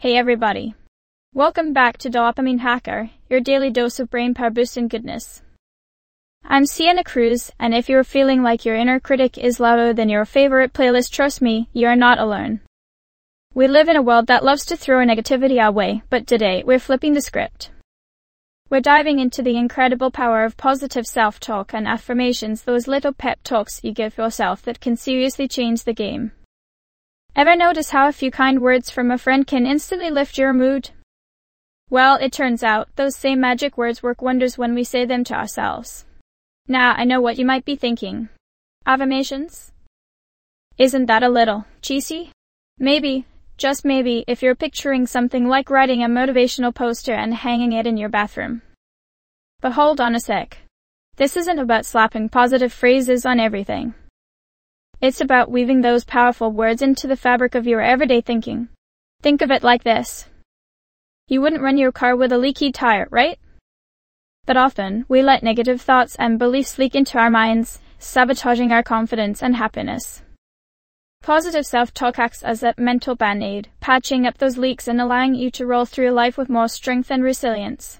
Hey everybody. Welcome back to Dopamine Hacker, your daily dose of brain power boosting goodness. I'm Sienna Cruz, and if you're feeling like your inner critic is louder than your favorite playlist, trust me, you're not alone. We live in a world that loves to throw negativity our way, but today we're flipping the script. We're diving into the incredible power of positive self-talk and affirmations, those little pep talks you give yourself that can seriously change the game. Ever notice how a few kind words from a friend can instantly lift your mood? Well, it turns out, those same magic words work wonders when we say them to ourselves. Now, I know what you might be thinking. Affirmations? Isn't that a little cheesy? Maybe, just maybe, if you're picturing something like writing a motivational poster and hanging it in your bathroom. But hold on a sec. This isn't about slapping positive phrases on everything. It's about weaving those powerful words into the fabric of your everyday thinking. Think of it like this. You wouldn't run your car with a leaky tire, right? But often, we let negative thoughts and beliefs leak into our minds, sabotaging our confidence and happiness. Positive self-talk acts as a mental band-aid, patching up those leaks and allowing you to roll through life with more strength and resilience.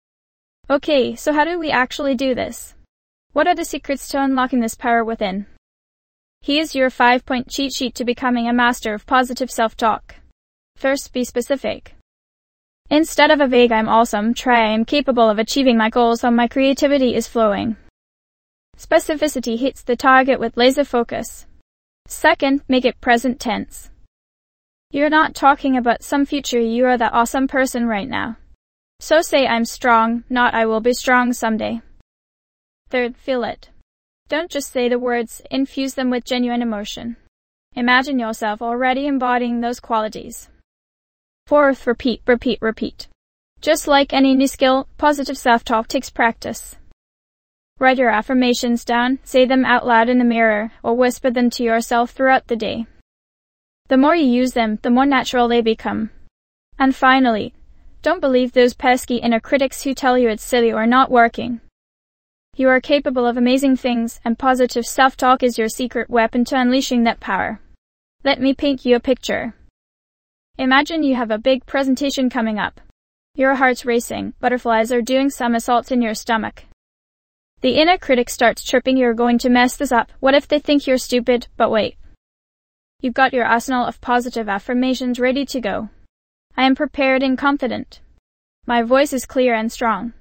Okay, so how do we actually do this? What are the secrets to unlocking this power within? Here's your 5-point cheat sheet to becoming a master of positive self-talk. First, be specific. Instead of a vague "I'm awesome," try "I'm capable of achieving my goals or my creativity is flowing." Specificity hits the target with laser focus. Second, make it present tense. You're not talking about some future, you are that awesome person right now. So say "I'm strong," not "I will be strong someday." Third, feel it. Don't just say the words, infuse them with genuine emotion. Imagine yourself already embodying those qualities. Fourth, repeat, repeat, repeat. Just like any new skill, positive self-talk takes practice. Write your affirmations down, say them out loud in the mirror, or whisper them to yourself throughout the day. The more you use them, the more natural they become. And finally, don't believe those pesky inner critics who tell you it's silly or not working. You are capable of amazing things, and positive self-talk is your secret weapon to unleashing that power. Let me paint you a picture. Imagine you have a big presentation coming up. Your heart's racing, butterflies are doing somersaults in your stomach. The inner critic starts chirping, "You're going to mess this up, what if they think you're stupid?" But wait. You've got your arsenal of positive affirmations ready to go. I am prepared and confident. My voice is clear and strong.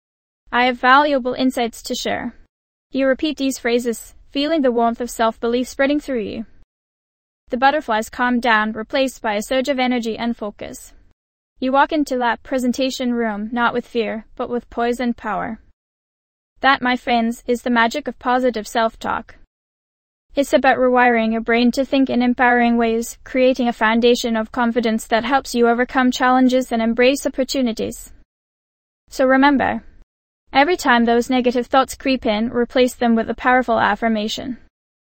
I have valuable insights to share. You repeat these phrases, feeling the warmth of self-belief spreading through you. The butterflies calm down, replaced by a surge of energy and focus. You walk into that presentation room, not with fear, but with poise and power. That, my friends, is the magic of positive self-talk. It's about rewiring your brain to think in empowering ways, creating a foundation of confidence that helps you overcome challenges and embrace opportunities. So remember, every time those negative thoughts creep in, replace them with a powerful affirmation.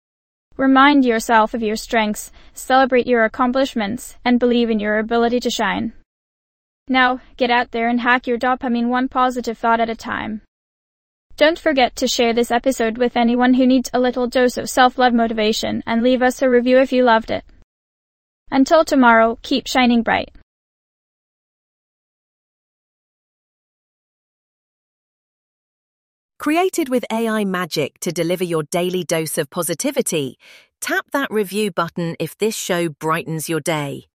Remind yourself of your strengths, celebrate your accomplishments, and believe in your ability to shine. Now, get out there and hack your dopamine one positive thought at a time. Don't forget to share this episode with anyone who needs a little dose of self-love motivation, and leave us a review if you loved it. Until tomorrow, keep shining bright. Created with AI magic to deliver your daily dose of positivity, tap that review button if this show brightens your day.